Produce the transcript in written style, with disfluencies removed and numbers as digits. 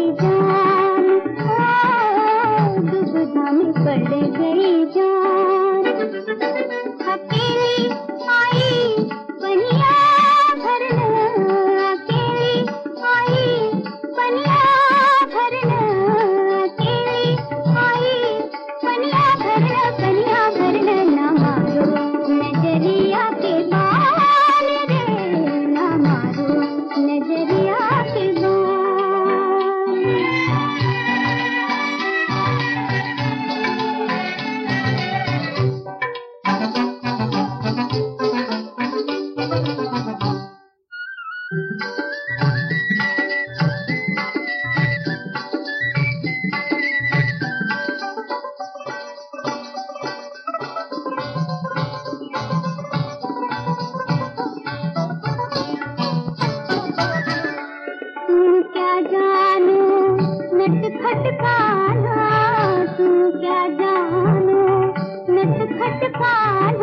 जान, ओ दुविधा में पड़ गई जान। अकेली आई पनिया भरना, अकेली आई पनिया भरना, अकेली आई पनिया भरना, पनिया भरना। ना मारो नजरिया के बाल रे, ना मारो नजरिया के बाल। तू क्या जानो नटखट कान्हा, तू क्या जानो नटखट कान्हा।